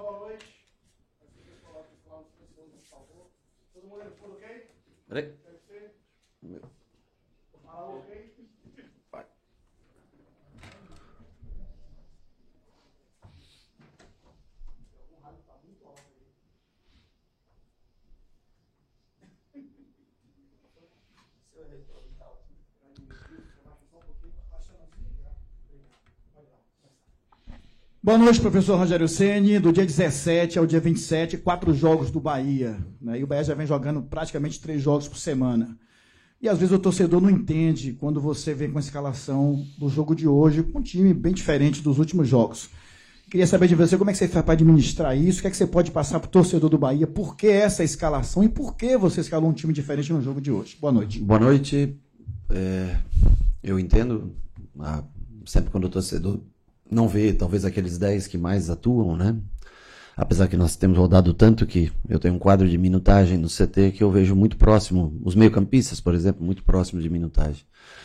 boa noite. Todo mundo por ok? Peraí. Ok? Vai. Boa noite, professor Rogério Ceni. Do dia 17 ao dia 27, 4 jogos do Bahia. Né? E o Bahia já vem jogando praticamente 3 jogos por semana. E às vezes o torcedor não entende quando você vem com a escalação do jogo de hoje, com um time bem diferente dos últimos jogos. Queria saber de você como é que você faz para administrar isso, o que é que você pode passar para o torcedor do Bahia, por que essa escalação e por que você escalou um time diferente no jogo de hoje. Boa noite. Boa noite. Eu entendo, sempre quando o torcedor não vê, talvez aqueles 10 que mais atuam, né? Apesar que nós temos rodado tanto que eu tenho um quadro de minutagem no CT que eu vejo muito próximo, os meio-campistas, por exemplo, muito próximos de minutagem.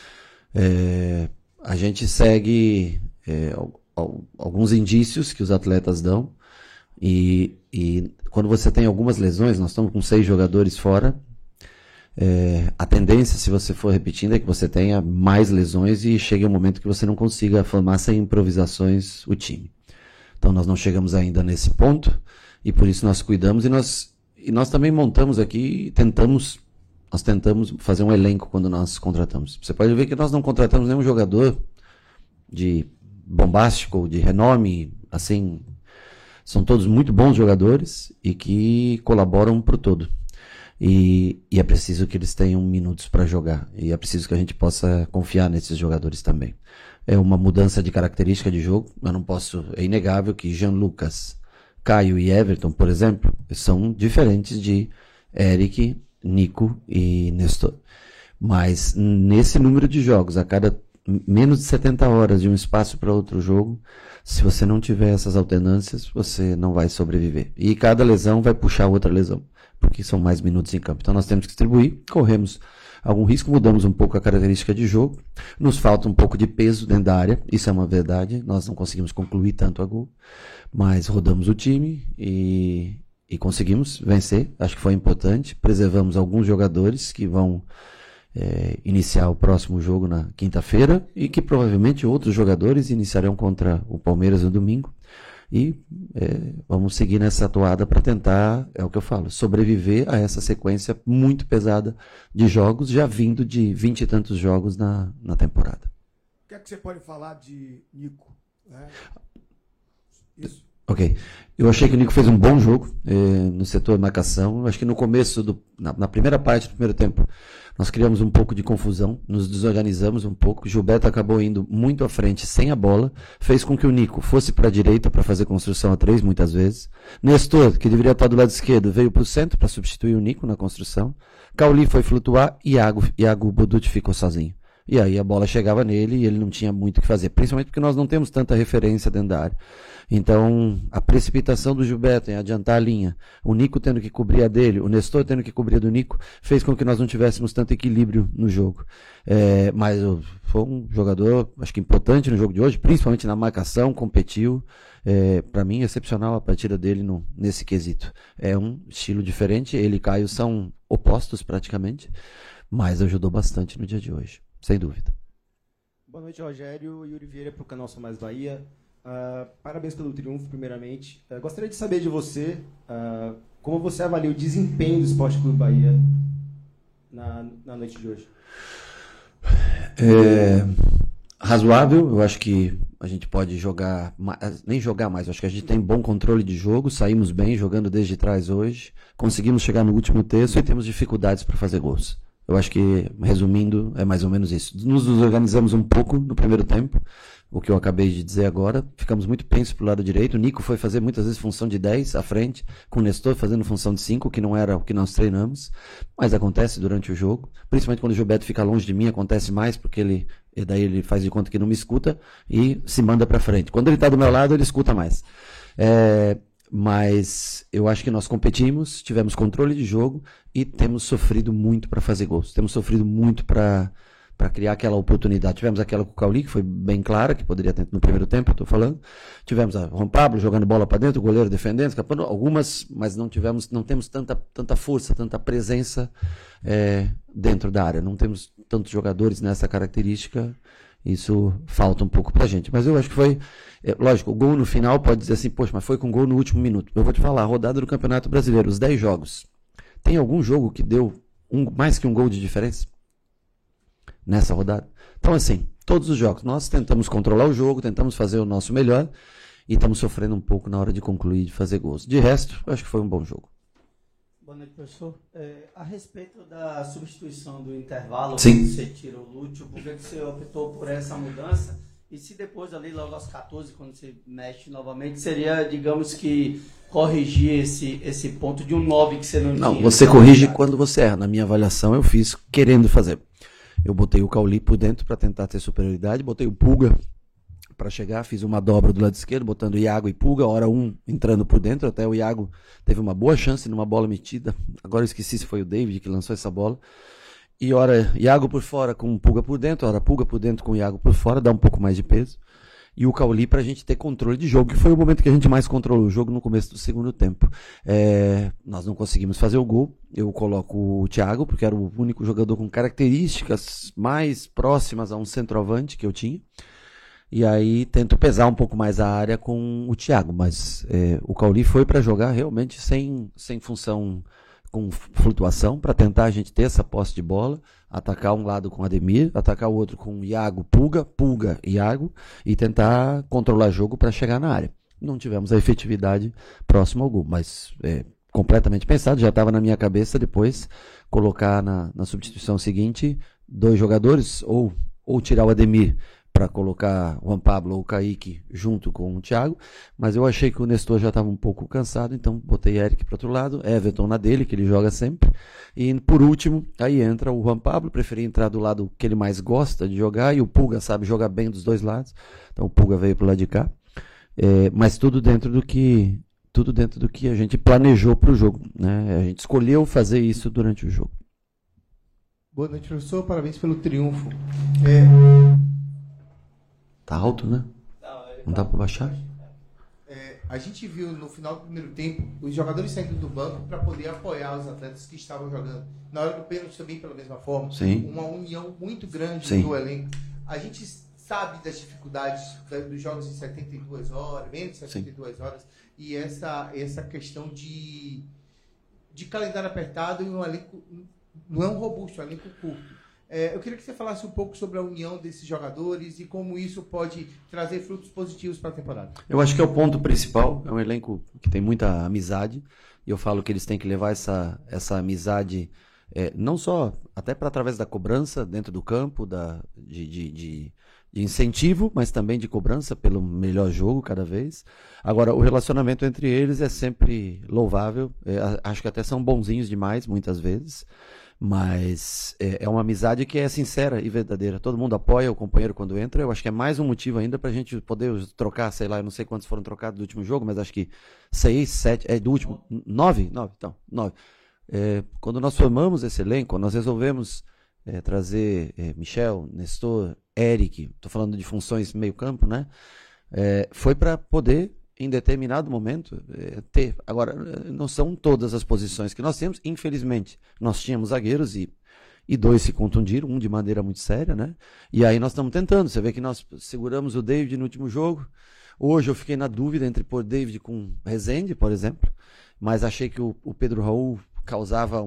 A gente segue alguns indícios que os atletas dão e quando você tem algumas lesões, nós estamos com 6 jogadores fora, a tendência, se você for repetindo, é que você tenha mais lesões e chegue um momento que você não consiga formar sem improvisações o time. Então nós não chegamos ainda nesse ponto e por isso nós cuidamos e nós também montamos aqui e nós tentamos fazer um elenco quando nós contratamos. Você pode ver que nós não contratamos nenhum jogador de bombástico, de renome, assim, são todos muito bons jogadores e que colaboram pro todo. E é preciso que eles tenham minutos para jogar. E é preciso que a gente possa confiar nesses jogadores também. É uma mudança de característica de jogo. É inegável que Jean Lucas, Caio e Everton, por exemplo, são diferentes de Eric, Nico e Nestor. Mas nesse número de jogos, a cada menos de 70 horas de um espaço para outro jogo, se você não tiver essas alternâncias, você não vai sobreviver. E cada lesão vai puxar outra lesão, porque são mais minutos em campo. Então nós temos que distribuir, corremos algum risco, mudamos um pouco a característica de jogo, nos falta um pouco de peso dentro da área, isso é uma verdade, nós não conseguimos concluir tanto a gol, mas rodamos o time e conseguimos vencer, acho que foi importante, preservamos alguns jogadores que vão iniciar o próximo jogo na quinta-feira e que provavelmente outros jogadores iniciarão contra o Palmeiras no domingo. E vamos seguir nessa toada para tentar, é o que eu falo, sobreviver a essa sequência muito pesada de jogos, já vindo de 20 e tantos jogos na temporada. O que é que você pode falar de Nico? Isso. Ok. Eu achei que o Nico fez um bom jogo no setor de marcação. Eu acho que no começo, na primeira parte do primeiro tempo, nós criamos um pouco de confusão, nos desorganizamos um pouco. Gilberto acabou indo muito à frente sem a bola, fez com que o Nico fosse para a direita para fazer construção a 3 muitas vezes. Nestor, que deveria estar do lado esquerdo, veio para o centro para substituir o Nico na construção. Cauli foi flutuar e Iago Boducci ficou sozinho. E aí a bola chegava nele e ele não tinha muito o que fazer, principalmente porque nós não temos tanta referência dentro da área. Então, a precipitação do Gilberto em adiantar a linha, o Nico tendo que cobrir a dele, o Nestor tendo que cobrir a do Nico, fez com que nós não tivéssemos tanto equilíbrio no jogo. Mas foi um jogador, acho que importante no jogo de hoje, principalmente na marcação, competiu. Para mim, excepcional a partida dele nesse quesito. É um estilo diferente, ele e Caio são opostos praticamente, mas ajudou bastante no dia de hoje, sem dúvida. Boa noite, Rogério. Yuri Vieira para o canal Sou Mais Bahia. Parabéns pelo triunfo, primeiramente. Gostaria de saber de você como você avalia o desempenho do Esporte Clube Bahia na noite de hoje. Razoável, eu acho que a gente pode jogar, nem jogar mais, eu acho que a gente tem bom controle de jogo, saímos bem jogando desde trás hoje, conseguimos chegar no último terço e temos dificuldades para fazer gols. Eu acho que, resumindo, é mais ou menos isso. Nos organizamos um pouco no primeiro tempo, o que eu acabei de dizer agora. Ficamos muito pensos pro lado direito. O Nico foi fazer muitas vezes função de 10 à frente, com o Nestor fazendo função de 5, que não era o que nós treinamos. Mas acontece durante o jogo. Principalmente quando o Gilberto fica longe de mim, acontece mais, porque daí ele faz de conta que não me escuta e se manda para frente. Quando ele está do meu lado, ele escuta mais. Mas eu acho que nós competimos, tivemos controle de jogo e temos sofrido muito para fazer gols. Temos sofrido muito para criar aquela oportunidade. Tivemos aquela com o Cauli, que foi bem clara, que poderia ter no primeiro tempo, eu estou falando. Tivemos a Juan Pablo jogando bola para dentro, o goleiro defendendo, escapando, algumas, mas não temos tanta força, tanta presença dentro da área. Não temos tantos jogadores nessa característica, isso falta um pouco pra gente. Mas eu acho que foi, lógico, o gol no final pode dizer assim, poxa, mas foi com gol no último minuto. Eu vou te falar, a rodada do Campeonato Brasileiro, os 10 jogos, tem algum jogo que deu mais que um gol de diferença nessa rodada? Então, assim, todos os jogos, nós tentamos controlar o jogo, tentamos fazer o nosso melhor e estamos sofrendo um pouco na hora de concluir, de fazer gols. De resto, eu acho que foi um bom jogo. Boa noite, professor. A respeito da substituição do intervalo, Sim. você tira o Lúcio, por que você optou por essa mudança? E se depois ali, logo aos 14, quando você mexe novamente, seria, digamos que, corrigir esse ponto de um 9 que você não tinha? Não, você corrige quando você erra. Na minha avaliação, eu fiz querendo fazer. Eu botei o Cauli por dentro para tentar ter superioridade, botei o Pulga para chegar, fiz uma dobra do lado esquerdo, botando Iago e Pulga, hora um entrando por dentro, até o Iago teve uma boa chance numa bola metida, agora eu esqueci se foi o David que lançou essa bola, e hora Iago por fora com Pulga por dentro, hora Pulga por dentro com Iago por fora, dá um pouco mais de peso, e o Cauli para a gente ter controle de jogo, que foi o momento que a gente mais controlou o jogo no começo do segundo tempo. Nós não conseguimos fazer o gol, eu coloco o Thiago, porque era o único jogador com características mais próximas a um centroavante que eu tinha, e aí tento pesar um pouco mais a área com o Thiago, mas o Cauli foi para jogar realmente sem função, com flutuação, para tentar a gente ter essa posse de bola, atacar um lado com Ademir, atacar o outro com Iago, Pulga, Iago, e tentar controlar o jogo para chegar na área. Não tivemos a efetividade próxima ao gol, mas completamente pensado, já estava na minha cabeça depois colocar na substituição seguinte 2 jogadores, ou tirar o Ademir para colocar o Juan Pablo ou o Kaique junto com o Thiago, mas eu achei que o Nestor já estava um pouco cansado, então botei Eric para outro lado, Everton na dele, que ele joga sempre, e por último, aí entra o Juan Pablo, preferi entrar do lado que ele mais gosta de jogar, e o Pulga sabe jogar bem dos dois lados, então o Pulga veio pro lado de cá, mas tudo dentro do que a gente planejou para o jogo, né? A gente escolheu fazer isso durante o jogo. Boa noite, professor, parabéns pelo triunfo. Tá alto, né? Não dá para baixar? A gente viu no final do primeiro tempo os jogadores saindo do banco para poder apoiar os atletas que estavam jogando. Na hora do pênalti também, pela mesma forma. Sim. Uma união muito grande Sim. do elenco. A gente sabe das dificuldades dos jogos em 72 horas, menos de 72 Sim. horas, e essa questão de calendário apertado e um elenco não é um robusto, é um elenco curto. Eu queria que você falasse um pouco sobre a união desses jogadores e como isso pode trazer frutos positivos para a temporada. Eu acho que é o ponto principal, é um elenco que tem muita amizade, e eu falo que eles têm que levar essa amizade, não só até para através da cobrança dentro do campo, de incentivo, mas também de cobrança pelo melhor jogo cada vez. Agora, o relacionamento entre eles é sempre louvável, acho que até são bonzinhos demais muitas vezes, mas é uma amizade que é sincera e verdadeira. Todo mundo apoia o companheiro quando entra. Eu acho que é mais um motivo ainda pra gente poder trocar, sei lá, eu não sei quantos foram trocados do último jogo, mas acho que 6, 7, do último, 9, então, 9. Quando nós formamos esse elenco, nós resolvemos trazer Michel, Nestor, Eric, tô falando de funções meio campo, né? Foi para poder, em determinado momento, ter. Agora, não são todas as posições que nós temos, infelizmente. Nós tínhamos zagueiros e 2 se contundiram, um de maneira muito séria, né? E aí nós estamos tentando. Você vê que nós seguramos o David no último jogo. Hoje eu fiquei na dúvida entre pôr David com Rezende, por exemplo, mas achei que o Pedro Raul causava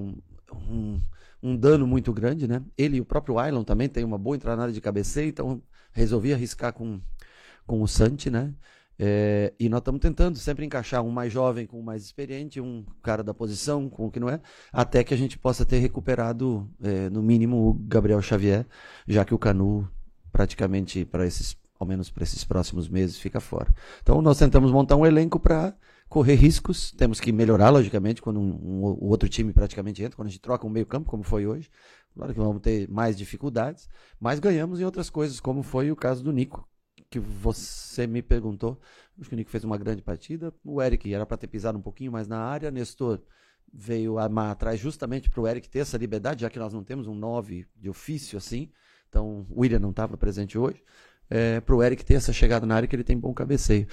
um dano muito grande, né? Ele e o próprio Ailon também tem uma boa entrada na área de cabeceio, então resolvi arriscar com o Santi, né? E nós estamos tentando sempre encaixar um mais jovem com um mais experiente, um cara da posição com o que não é, até que a gente possa ter recuperado, no mínimo, o Gabriel Xavier, já que o Canu praticamente, ao menos para esses próximos meses, fica fora. Então nós tentamos montar um elenco para correr riscos, temos que melhorar, logicamente, quando o outro time praticamente entra, quando a gente troca um meio campo, como foi hoje, claro que vamos ter mais dificuldades, mas ganhamos em outras coisas, como foi o caso do Nico, que você me perguntou. Acho que o Nico fez uma grande partida. O Eric era para ter pisado um pouquinho mais na área. Nestor veio armar atrás justamente para o Eric ter essa liberdade, já que nós não temos um 9 de ofício assim. Então, o William não estava presente hoje. Para o Eric ter essa chegada na área, que ele tem bom cabeceio.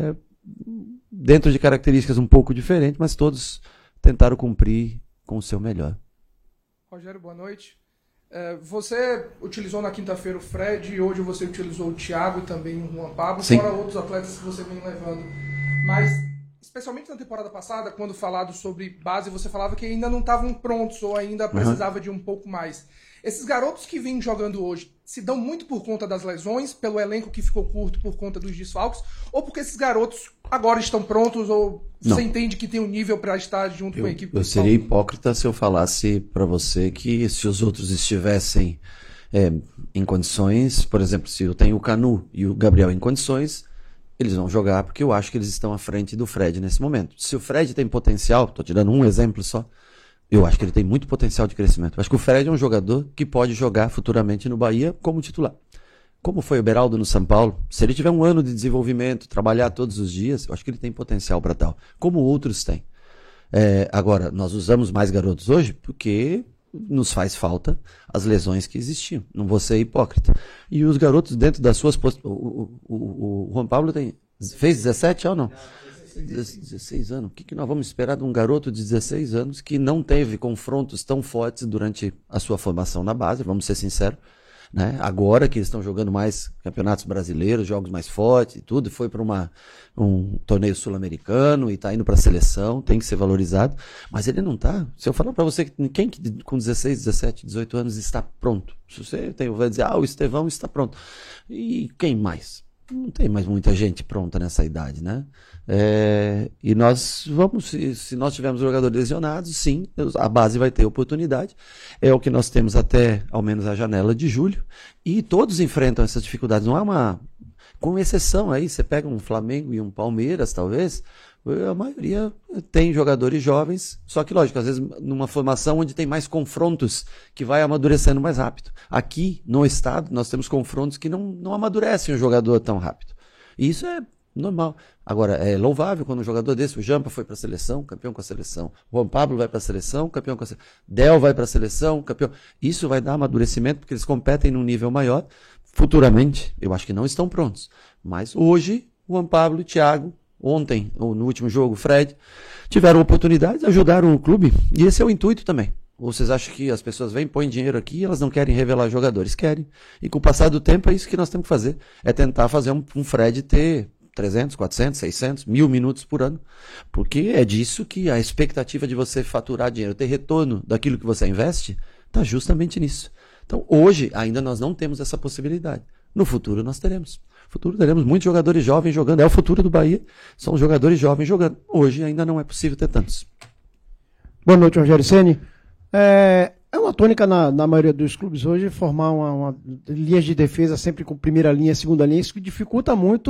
Dentro de características um pouco diferentes, mas todos tentaram cumprir com o seu melhor. Rogério, boa noite. Você utilizou na quinta-feira o Fred e hoje você utilizou o Thiago e também o Juan Pablo, Sim. fora outros atletas que você vem levando. Mas, especialmente na temporada passada, quando falado sobre base, você falava que ainda não estavam prontos ou ainda precisava de um pouco mais. Esses garotos que vêm jogando hoje se dão muito por conta das lesões, pelo elenco que ficou curto por conta dos desfalques, ou porque esses garotos agora estão prontos, ou você entende que tem um nível para estar junto com a equipe? Eu seria hipócrita se eu falasse para você que se os outros estivessem em condições, por exemplo, se eu tenho o Canu e o Gabriel em condições, eles vão jogar porque eu acho que eles estão à frente do Fred nesse momento. Se o Fred tem potencial, estou tirando um exemplo só, eu acho que ele tem muito potencial de crescimento. Eu acho que o Fred é um jogador que pode jogar futuramente no Bahia como titular. Como foi o Beraldo no São Paulo, se ele tiver um ano de desenvolvimento, trabalhar todos os dias, eu acho que ele tem potencial para tal, como outros têm. Agora, nós usamos mais garotos hoje porque nos faz falta as lesões que existiam. Não vou ser hipócrita. E os garotos dentro das suas... O Juan Pablo fez 17 ou não? 16 anos. O que nós vamos esperar de um garoto de 16 anos que não teve confrontos tão fortes durante a sua formação na base, vamos ser sinceros, né? Agora que eles estão jogando mais campeonatos brasileiros, jogos mais fortes e tudo, foi para um torneio sul-americano e está indo para a seleção, tem que ser valorizado, mas ele não está. Se eu falar para você, quem com 16, 17, 18 anos está pronto? Se você vai dizer, o Estevão está pronto. E quem mais? Não tem mais muita gente pronta nessa idade, né? E nós vamos, se nós tivermos jogadores lesionados, sim, a base vai ter oportunidade. É o que nós temos até, ao menos, a janela de julho. E todos enfrentam essas dificuldades. Não há uma... Com exceção aí, você pega um Flamengo e um Palmeiras, talvez, a maioria tem jogadores jovens, só que, lógico, às vezes numa formação onde tem mais confrontos, que vai amadurecendo mais rápido. Aqui, no estado, nós temos confrontos que não amadurecem o jogador tão rápido. E isso é normal. Agora, é louvável quando um jogador desse, o Jampa foi para a seleção, campeão com a seleção. O Juan Pablo vai para a seleção, campeão com a seleção. Del vai para a seleção, campeão. Isso vai dar amadurecimento, porque eles competem num nível maior. Futuramente, eu acho que não estão prontos. Mas hoje, o Juan Pablo e o Thiago, ontem, ou no último jogo, o Fred, tiveram oportunidades, ajudaram o clube, e esse é o intuito também. Ou vocês acham que as pessoas vêm, põem dinheiro aqui e elas não querem revelar jogadores? Querem. E com o passar do tempo é isso que nós temos que fazer. É tentar fazer um Fred ter 300, 400, 600, 1.000 minutos por ano. Porque é disso que a expectativa de você faturar dinheiro, ter retorno daquilo que você investe, está justamente nisso. Então, hoje, ainda nós não temos essa possibilidade. No futuro, nós teremos. No futuro, teremos muitos jogadores jovens jogando. É o futuro do Bahia. São jogadores jovens jogando. Hoje, ainda não é possível ter tantos. Boa noite, Rogério Ceni. É uma tônica na maioria dos clubes hoje formar uma linhas de defesa sempre com primeira linha, segunda linha. Isso que dificulta muito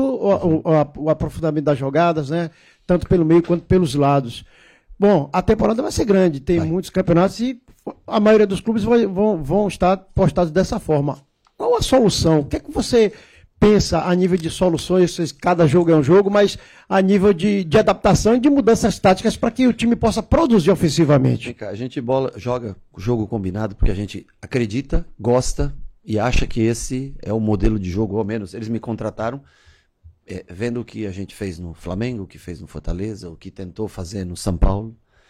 o aprofundamento das jogadas, né? Tanto pelo meio quanto pelos lados. Bom, a temporada vai ser grande. Tem muitos campeonatos e a maioria dos clubes vão estar postados dessa forma. Qual a solução? O que é que você pensa a nível de soluções? Cada jogo é um jogo, mas a nível de adaptação e de mudanças táticas para que o time possa produzir ofensivamente. A gente joga o jogo combinado porque a gente acredita, gosta e acha que esse é o modelo de jogo, ou ao menos eles me contrataram vendo o que a gente fez no Flamengo, o que fez no Fortaleza, o que tentou fazer no São Paulo.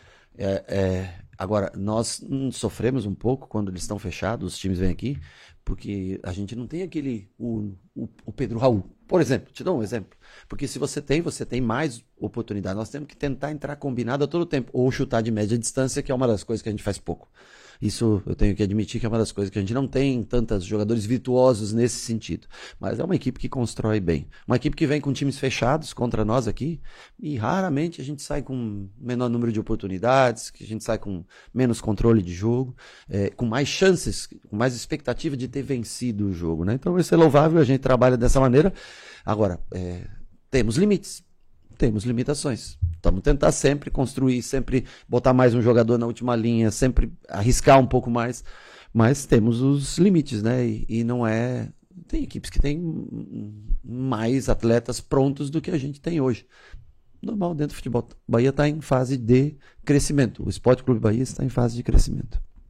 Agora, nós sofremos um pouco quando eles estão fechados, os times vêm aqui, porque a gente não tem o Pedro Raul. Por exemplo, te dou um exemplo. Porque se você tem mais oportunidade. Nós temos que tentar entrar combinado a todo tempo. Ou chutar de média distância, que é uma das coisas que a gente faz pouco. Isso eu tenho que admitir que é uma das coisas que a gente não tem tantos jogadores virtuosos nesse sentido. Mas é uma equipe que constrói bem. Uma equipe que vem com times fechados contra nós aqui e raramente a gente sai com menor número de oportunidades, que a gente sai com menos controle de jogo, com mais chances, com mais expectativa de ter vencido o jogo, né? Então isso é louvável, a gente trabalha dessa maneira. Agora, temos limites. Temos limitações. Vamos tentar sempre construir, sempre botar mais um jogador na última linha, sempre arriscar um pouco mais, mas temos os limites, né? E não é... Tem equipes que têm mais atletas prontos do que a gente tem hoje. Normal dentro do futebol. Bahia está em fase de crescimento. O Esporte Clube Bahia está em fase de crescimento.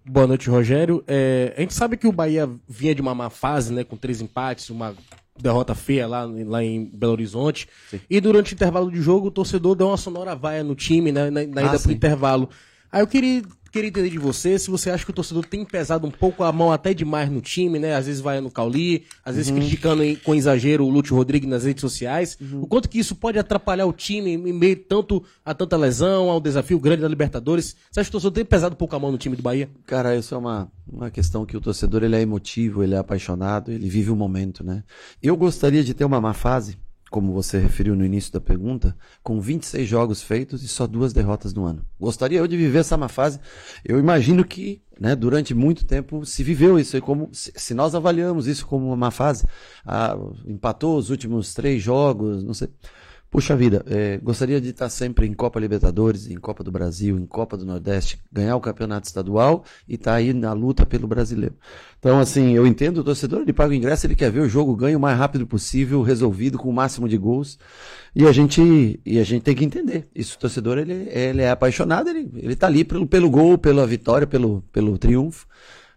Boa noite, Rogério. A gente sabe que o Bahia vinha de uma má fase, né, com 3 empates, uma derrota feia lá em Belo Horizonte. Sim. E durante o intervalo de jogo, o torcedor deu uma sonora vaia no time, né, na ida pro intervalo. Aí eu queria entender de você se você acha que o torcedor tem pesado um pouco a mão até demais no time, né? Às vezes vai no Cauli, às vezes criticando com exagero o Lúcio Rodrigues nas redes sociais. O quanto que isso pode atrapalhar o time em meio tanto a tanta lesão, ao desafio grande da Libertadores? Você acha que o torcedor tem pesado um pouco a mão no time do Bahia? Cara, isso é uma questão que o torcedor ele é emotivo, ele é apaixonado, ele vive o momento, né? Eu gostaria de ter uma má fase, como você referiu no início da pergunta, com 26 jogos feitos e só 2 derrotas no ano. Gostaria eu de viver essa má fase. Eu imagino que, né, durante muito tempo se viveu isso. Como, se nós avaliamos isso como uma má fase, empatou os últimos 3 jogos, não sei. Puxa vida, gostaria de estar sempre em Copa Libertadores, em Copa do Brasil, em Copa do Nordeste, ganhar o campeonato estadual e estar aí na luta pelo brasileiro. Então, assim, eu entendo o torcedor, ele paga o ingresso, ele quer ver o jogo ganho o mais rápido possível, resolvido, com o máximo de gols. E a gente tem que entender. Isso, o torcedor, ele é apaixonado, ele tá ali pelo gol, pela vitória, pelo triunfo.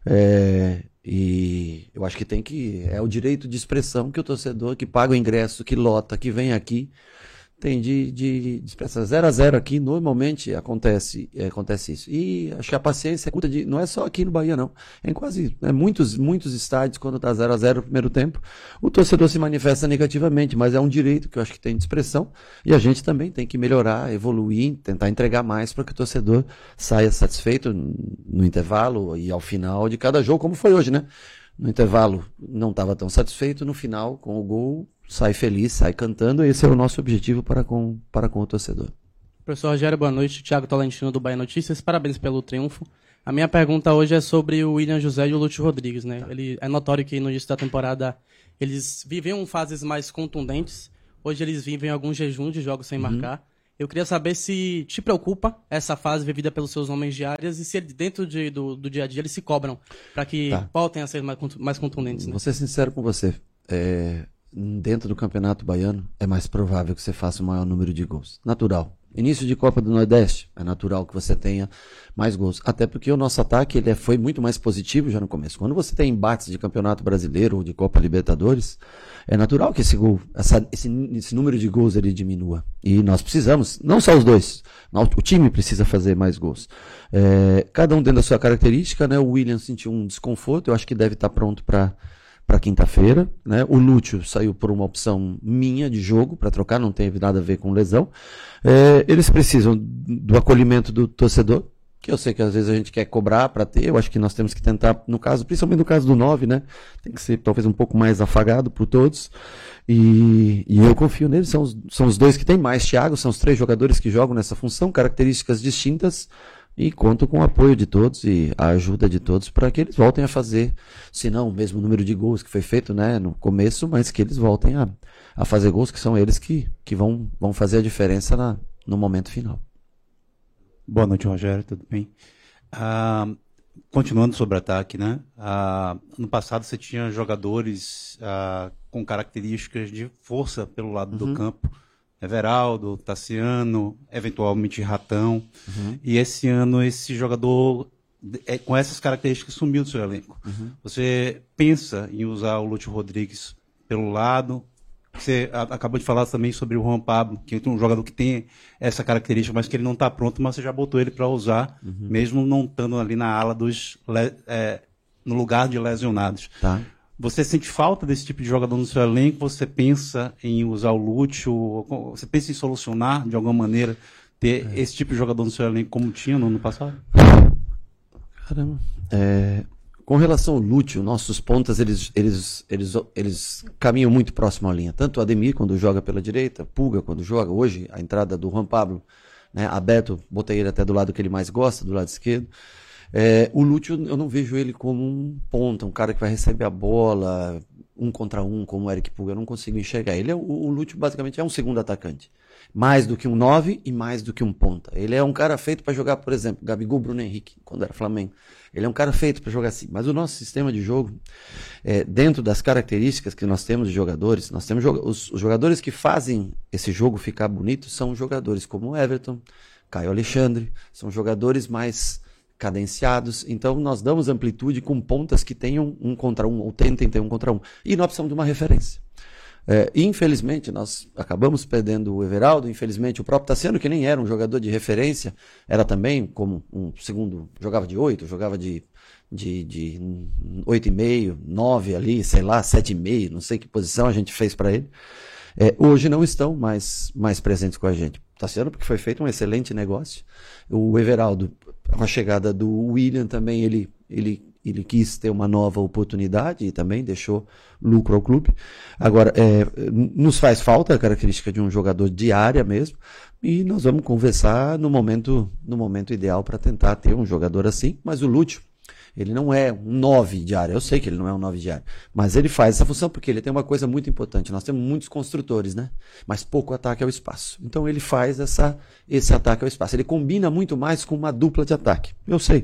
E eu acho que é o direito de expressão que o torcedor que paga o ingresso, que lota, que vem aqui, tem de expressar. 0-0 aqui, normalmente acontece isso. E acho que a paciência é curta, não é só aqui no Bahia, não. Em quase muitos estádios, quando está 0-0 no primeiro tempo, o torcedor se manifesta negativamente, mas é um direito que eu acho que tem de expressão, e a gente também tem que melhorar, evoluir, tentar entregar mais para que o torcedor saia satisfeito no intervalo e ao final de cada jogo, como foi hoje, né? No intervalo não estava tão satisfeito, no final, com o gol, sai feliz, sai cantando. Esse é o nosso objetivo para com o torcedor. Professor Rogério, boa noite. Thiago Tolentino, do Bahia Notícias. Parabéns pelo triunfo. A minha pergunta hoje é sobre o William José e o Lúcio Rodrigues, né? É notório que no início da temporada eles viviam fases mais contundentes. Hoje eles vivem alguns jejuns de jogos sem marcar. Eu queria saber se te preocupa essa fase vivida pelos seus homens de áreas e se dentro do dia a dia eles se cobram para que voltem a ser mais contundentes. Né? Vou ser sincero com você. Dentro do Campeonato Baiano é mais provável que você faça o maior número de gols. Natural. Início de Copa do Nordeste, é natural que você tenha mais gols. Até porque o nosso ataque foi muito mais positivo já no começo. Quando você tem embates de Campeonato Brasileiro ou de Copa Libertadores, é natural que esse número de gols ele diminua. E nós precisamos, não só os dois, o time precisa fazer mais gols. Cada um dentro da sua característica, né? O William sentiu um desconforto, eu acho que deve estar pronto para quinta-feira, né? O Lúcio saiu por uma opção minha de jogo para trocar, não teve nada a ver com lesão. Eles precisam do acolhimento do torcedor, que eu sei que às vezes a gente quer cobrar para ter. Eu acho que nós temos que tentar, principalmente no caso do 9, né? Tem que ser talvez um pouco mais afagado por todos. E eu confio neles, são os dois que tem mais. Thiago, são os 3 jogadores que jogam nessa função, características distintas. E conto com o apoio de todos e a ajuda de todos para que eles voltem a fazer, se não o mesmo número de gols que foi feito, né, no começo, mas que eles voltem a fazer gols, que são eles que vão fazer a diferença no momento final. Boa noite, Rogério, tudo bem? Continuando sobre o ataque, né? No passado você tinha jogadores com características de força pelo lado do campo. Everaldo, Tassiano, eventualmente Ratão. E esse ano esse jogador com essas características sumiu do seu elenco. Você pensa em usar o Lúcio Rodrigues pelo lado? Você acabou de falar também sobre o Juan Pablo, que é um jogador que tem essa característica, mas que ele não está pronto, mas você já botou ele para usar, mesmo não estando ali na ala no lugar de lesionados. Tá. Você sente falta desse tipo de jogador no seu elenco? Você pensa em usar o Lúcio? Você pensa em solucionar, de alguma maneira, ter esse tipo de jogador no seu elenco como tinha no ano passado? Caramba. Com relação ao Lúcio, nossos pontas, eles caminham muito próximo à linha. Tanto o Ademir, quando joga pela direita, Pulga, quando joga. Hoje, a entrada do Juan Pablo, né, aberto, botei ele até do lado que ele mais gosta, do lado esquerdo. O Lúcio, eu não vejo ele como um ponta, um cara que vai receber a bola, 1 contra 1, como o Eric Pulga, eu não consigo enxergar. O Lúcio basicamente é um segundo atacante. Mais do que um 9 e mais do que um ponta. Ele é um cara feito para jogar, por exemplo, Gabigol, Bruno Henrique, quando era Flamengo. Ele é um cara feito para jogar assim. Mas o nosso sistema de jogo, dentro das características que nós temos de jogadores, nós temos os jogadores que fazem esse jogo ficar bonito, são jogadores como o Everton, Caio Alexandre, são jogadores mais cadenciados. Então nós damos amplitude com pontas que tenham 1 contra 1 ou tentem ter 1 contra 1. E nós precisamos de uma referência. Infelizmente, nós acabamos perdendo o Everaldo, infelizmente o próprio Tassiano, que nem era um jogador de referência, era também como um segundo, jogava de 8, jogava de 8,5, 9 ali, sei lá, 7,5, não sei que posição a gente fez para ele. Hoje não estão mais presentes com a gente. O Tassiano, porque foi feito um excelente negócio. O Everaldo, com a chegada do William também, ele quis ter uma nova oportunidade e também deixou lucro ao clube. Agora, nos faz falta a característica de um jogador de área mesmo, e nós vamos conversar no momento ideal para tentar ter um jogador assim, mas o Lúcio, ele não é um 9 de área, eu sei que ele não é um 9 de área, mas ele faz essa função porque ele tem uma coisa muito importante, nós temos muitos construtores, né? Mas pouco ataque ao espaço. Então ele faz esse ataque ao espaço, ele combina muito mais com uma dupla de ataque, eu sei,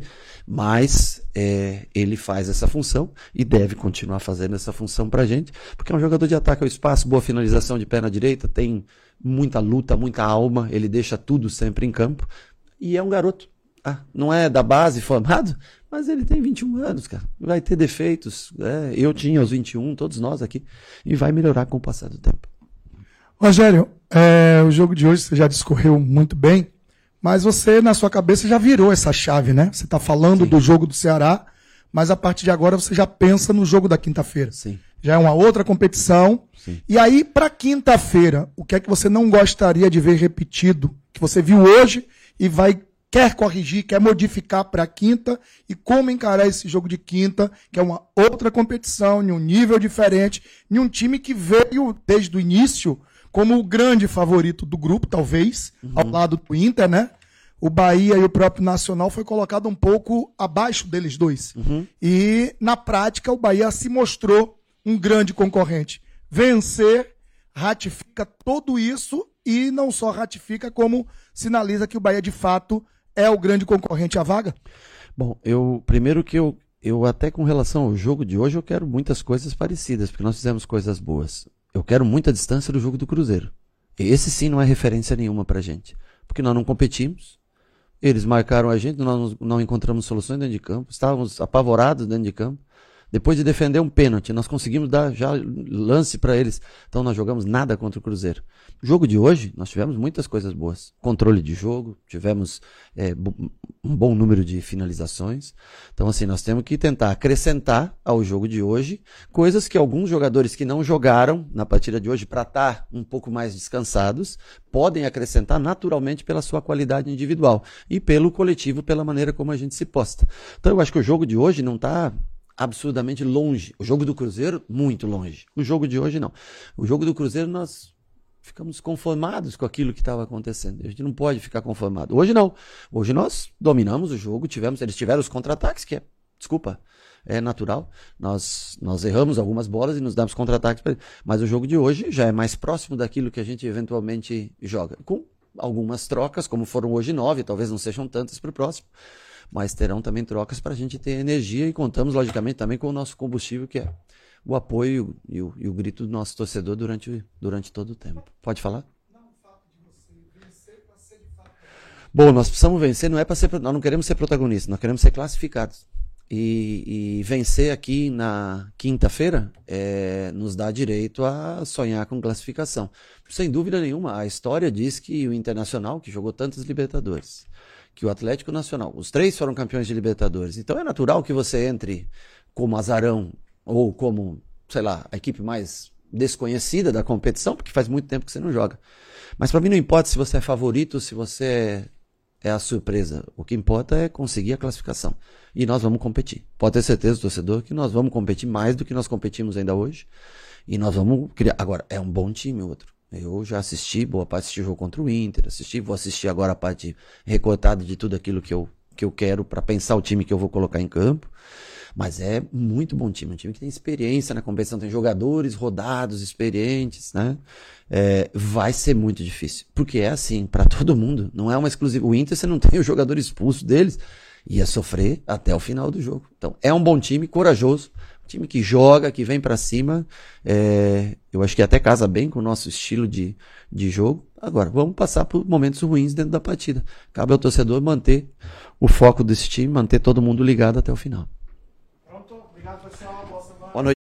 mas ele faz essa função e deve continuar fazendo essa função pra gente, porque é um jogador de ataque ao espaço, boa finalização de perna direita, tem muita luta, muita alma, ele deixa tudo sempre em campo, e é um garoto. Não é da base formado, mas ele tem 21 anos, cara. Vai ter defeitos. Eu tinha os 21, todos nós aqui. E vai melhorar com o passar do tempo. Rogério, o jogo de hoje você já discorreu muito bem, mas você, na sua cabeça, já virou essa chave, né? Você está falando do jogo do Ceará, mas a partir de agora você já pensa no jogo da quinta-feira. Sim. Já é uma outra competição. Sim. E aí, para quinta-feira, o que é que você não gostaria de ver repetido, que você viu hoje e quer corrigir, quer modificar para quinta, e como encarar esse jogo de quinta, que é uma outra competição, em um nível diferente, em um time que veio desde o início como o grande favorito do grupo, talvez, ao lado do Inter, né? O Bahia e o próprio Nacional foi colocado um pouco abaixo deles dois. E, na prática, o Bahia se mostrou um grande concorrente. Vencer ratifica tudo isso e não só ratifica, como sinaliza que o Bahia, de fato, é o grande concorrente à vaga? Bom, primeiro que eu até com relação ao jogo de hoje, eu quero muitas coisas parecidas, porque nós fizemos coisas boas. Eu quero muita distância do jogo do Cruzeiro. Esse sim não é referência nenhuma pra gente, porque nós não competimos, eles marcaram a gente, nós não encontramos soluções dentro de campo, estávamos apavorados dentro de campo. Depois de defender um pênalti, nós conseguimos dar já lance para eles. Então nós jogamos nada contra o Cruzeiro. No jogo de hoje, nós tivemos muitas coisas boas. Controle de jogo, tivemos um bom número de finalizações. Então assim, nós temos que tentar acrescentar ao jogo de hoje coisas que alguns jogadores que não jogaram na partida de hoje para estar um pouco mais descansados, podem acrescentar naturalmente pela sua qualidade individual e pelo coletivo, pela maneira como a gente se posta. Então eu acho que o jogo de hoje não está absurdamente longe. O jogo do Cruzeiro, muito longe. O jogo de hoje, não. O jogo do Cruzeiro, nós ficamos conformados com aquilo que estava acontecendo. A gente não pode ficar conformado. Hoje, não. Hoje nós dominamos o jogo, eles tiveram os contra-ataques, que é natural. Nós erramos algumas bolas e nos damos contra-ataques para eles. Mas o jogo de hoje já é mais próximo daquilo que a gente eventualmente joga. Com algumas trocas, como foram hoje 9, talvez não sejam tantas para o próximo. Mas terão também trocas para a gente ter energia e contamos, logicamente, também com o nosso combustível, que é o apoio e o grito do nosso torcedor durante todo o tempo. Pode falar? Não, o fato de você vencer para ser de fato. Bom, nós precisamos vencer, nós não queremos ser protagonistas, nós queremos ser classificados. E vencer aqui na quinta-feira nos dá direito a sonhar com classificação. Sem dúvida nenhuma, a história diz que o Internacional, que jogou tantos Libertadores, que o Atlético Nacional, os 3 foram campeões de Libertadores. Então é natural que você entre como azarão ou como, sei lá, a equipe mais desconhecida da competição, porque faz muito tempo que você não joga. Mas para mim não importa se você é favorito, se você é a surpresa. O que importa é conseguir a classificação. E nós vamos competir. Pode ter certeza, torcedor, que nós vamos competir mais do que nós competimos ainda hoje. E nós vamos criar. Agora, é um bom time o outro. Eu já assisti, boa parte assisti o jogo contra o Inter, vou assistir agora a parte recortada de tudo aquilo que eu quero para pensar o time que eu vou colocar em campo. Mas é muito bom time, um time que tem experiência na competição, tem jogadores rodados, experientes, né? Vai ser muito difícil, porque é assim, para todo mundo, não é uma exclusiva. O Inter, você não tem o jogador expulso deles, ia sofrer até o final do jogo. Então, é um bom time, corajoso, um time que joga, que vem pra cima. Eu acho que até casa bem com o nosso estilo de jogo. Agora, vamos passar por momentos ruins dentro da partida. Cabe ao torcedor manter o foco desse time, manter todo mundo ligado até o final. Pronto, obrigado pessoal. Boa semana. Boa noite.